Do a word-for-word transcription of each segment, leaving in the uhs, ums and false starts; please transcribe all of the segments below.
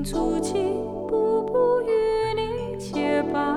凭足迹，步步与你结伴。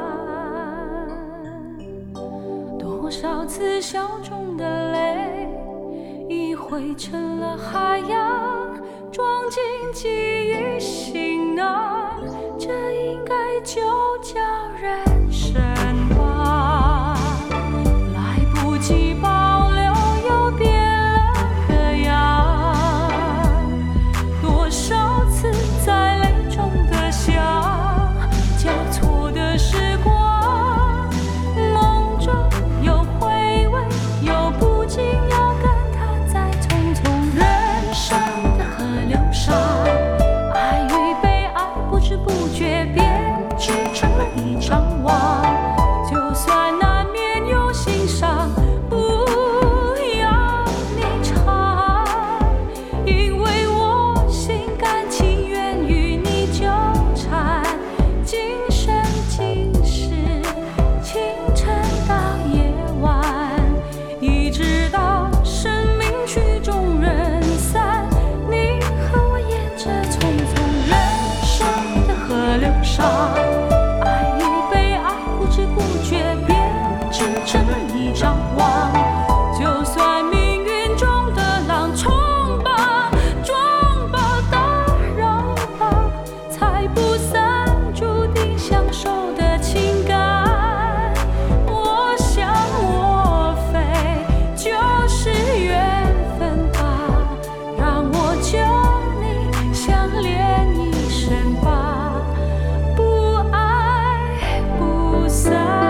多少次笑中的泪，已汇成了海洋，装进记忆行囊。这应该就叫人生吧。来不及保留，又变了个样。多少次在泪中的想，交错的时光，梦中有回味，又不禁要感叹，在匆匆人生的河流上，爱与被爱不知不觉编织成了一张网。就算难免有心伤，不要你尝，因为我心甘情愿与你纠缠，今生今世，清晨到夜晚，一直到生命曲终人散。你和我沿着匆匆人生的河流上，爱与被爱不知不觉编织成了一张网。就算命运中的浪冲吧，撞吧，打扰吧，才不散，注定相守的情感。我想我非就是缘分吧，让我救你相恋一生吧，不爱不散。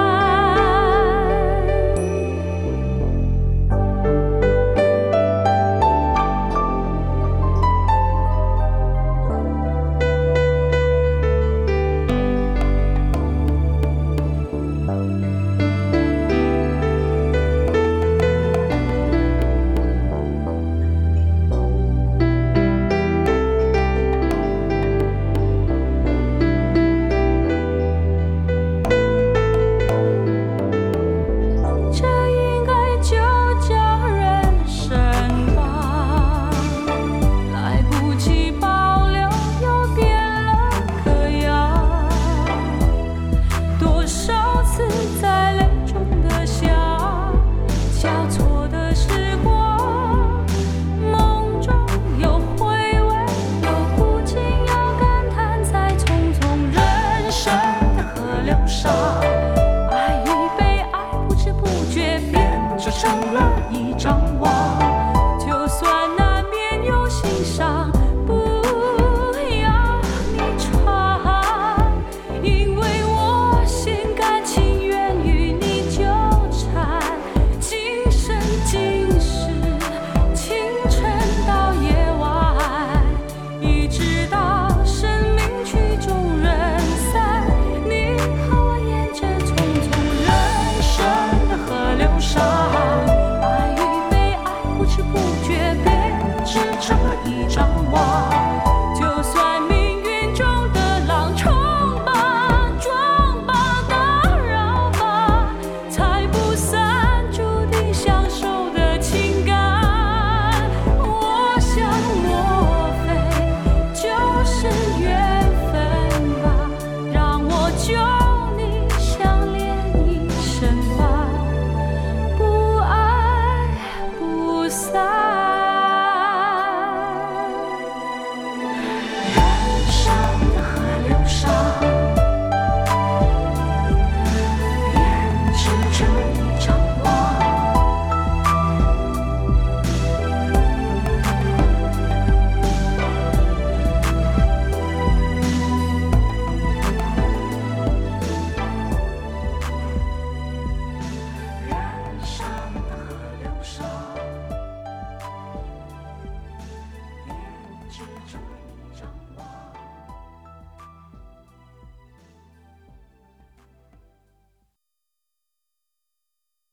这应该就叫人生吧。来不及保留，又变了个样。多少次在泪中的想，交错的时光，梦中有回味，又不禁要感叹，在匆匆人生的河流上。